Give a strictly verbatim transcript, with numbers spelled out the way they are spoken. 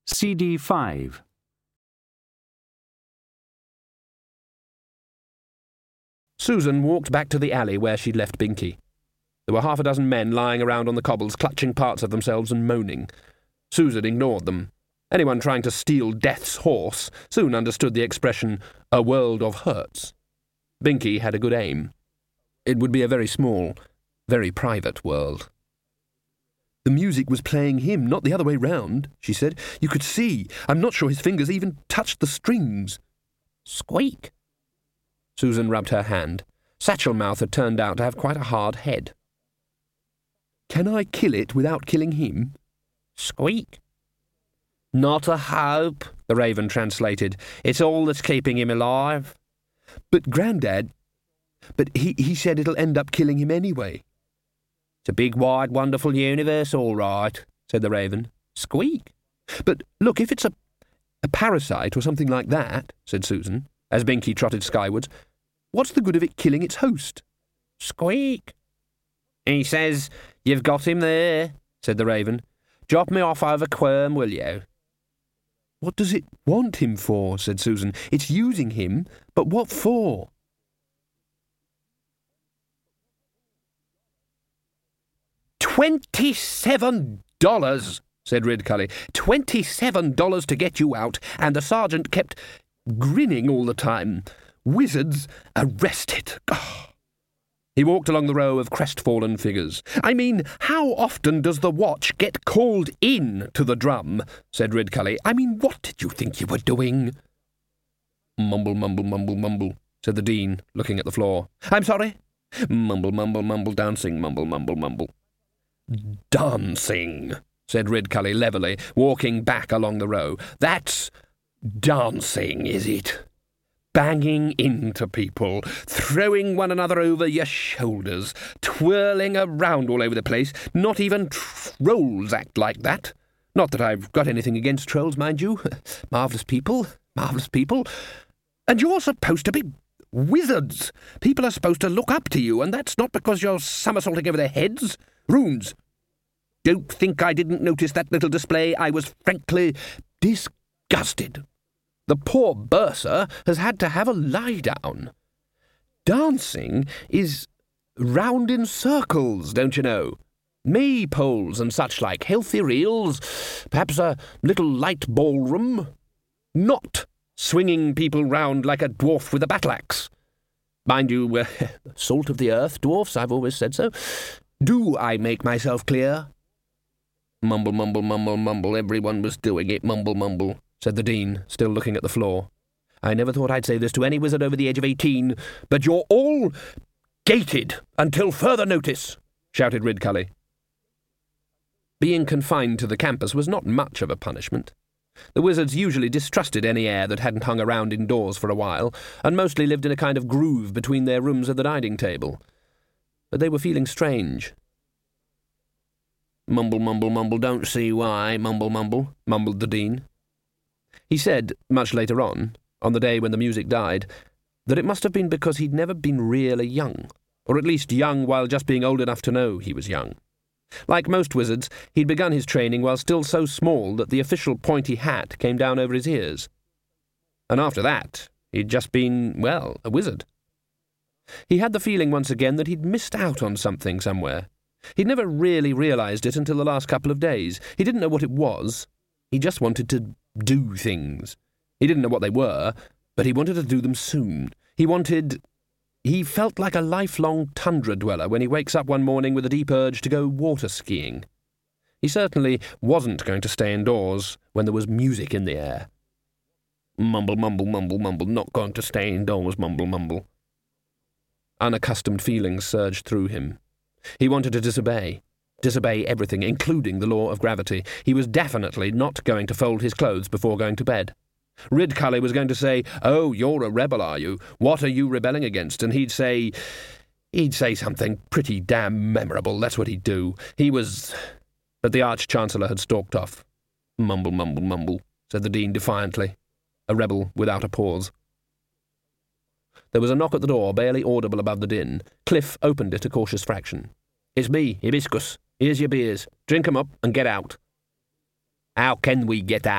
C D five. Susan walked back to the alley where she'd left Binky. There were half a dozen men lying around on the cobbles, clutching parts of themselves and moaning. Susan ignored them. Anyone trying to steal Death's horse soon understood the expression, a world of hurts. Binky had a good aim. It would be a very small, very private world. "The music was playing him, not the other way round," she said. "You could see. I'm not sure his fingers even touched the strings." "Squeak." Susan rubbed her hand. Satchel Mouth had turned out to have quite a hard head. "Can I kill it without killing him?" "Squeak." "Not a hope," the Raven translated. "It's all that's keeping him alive." "But, Grandad, but he, he said it'll end up killing him anyway." "It's a big, wide, wonderful universe, all right," said the Raven. "Squeak." "But look, if it's a, a parasite or something like that," said Susan, as Binky trotted skywards, "what's the good of it killing its host?" "Squeak." "He says you've got him there," said the Raven. "Drop me off over Quirm, will you?" "What does it want him for?" said Susan. "It's using him, but what for?" Twenty-seven dollars, said Ridcully. Twenty-seven dollars to get you out, and the sergeant kept grinning all the time. Wizards arrested. Oh. He walked along the row of crestfallen figures. "I mean, how often does the watch get called in to the drum?" said Ridcully. "I mean, what did you think you were doing?" "Mumble, mumble, mumble, mumble," said the Dean, looking at the floor. "I'm sorry?" "Mumble, mumble, mumble, dancing, mumble, mumble, mumble." "Dancing," said Ridcully levelly, walking back along the row. "That's dancing, is it? Banging into people, throwing one another over your shoulders, twirling around all over the place. Not even trolls act like that. Not that I've got anything against trolls, mind you. Marvellous people, marvellous people. And you're supposed to be wizards. People are supposed to look up to you, and that's not because you're somersaulting over their heads. Runes. Don't think I didn't notice that little display. I was frankly disgusted. The poor bursar has had to have a lie-down. Dancing is round in circles, don't you know? Maypoles and such like, healthy reels, perhaps a little light ballroom. Not swinging people round like a dwarf with a battle-axe. Mind you, uh, salt of the earth, dwarfs, I've always said so. Do I make myself clear?" "Mumble, mumble, mumble, mumble, everyone was doing it, mumble, mumble," said the Dean, still looking at the floor. "I never thought I'd say this to any wizard over the age of eighteen, but you're all gated until further notice," shouted Ridcully. Being confined to the campus was not much of a punishment. The wizards usually distrusted any air that hadn't hung around indoors for a while, and mostly lived in a kind of groove between their rooms and the dining table. But they were feeling strange. "Mumble, mumble, mumble, don't see why, mumble, mumble," mumbled the Dean. He said, much later on, on the day when the music died, that it must have been because he'd never been really young, or at least young while just being old enough to know he was young. Like most wizards, he'd begun his training while still so small that the official pointy hat came down over his ears. And after that, he'd just been, well, a wizard. He had the feeling once again that he'd missed out on something somewhere. He'd never really realised it until the last couple of days. He didn't know what it was. He just wanted to do things. He didn't know what they were, but he wanted to do them soon. He wanted... He felt like a lifelong tundra dweller when he wakes up one morning with a deep urge to go water skiing. He certainly wasn't going to stay indoors when there was music in the air. Mumble, mumble, mumble, mumble, not going to stay indoors, mumble, mumble. Unaccustomed feelings surged through him. He wanted to disobey. Disobey everything, including the law of gravity. He was definitely not going to fold his clothes before going to bed. Ridcully was going to say, "Oh, you're a rebel, are you? What are you rebelling against?" And he'd say... He'd say something pretty damn memorable, that's what he'd do. He was... But the Arch-Chancellor had stalked off. "Mumble, mumble, mumble," said the Dean defiantly, a rebel without a pause. There was a knock at the door, barely audible above the din. Cliff opened it a cautious fraction. "It's me, Hibiscus. Here's your beers. Drink 'em up and get out." "How can we get out?"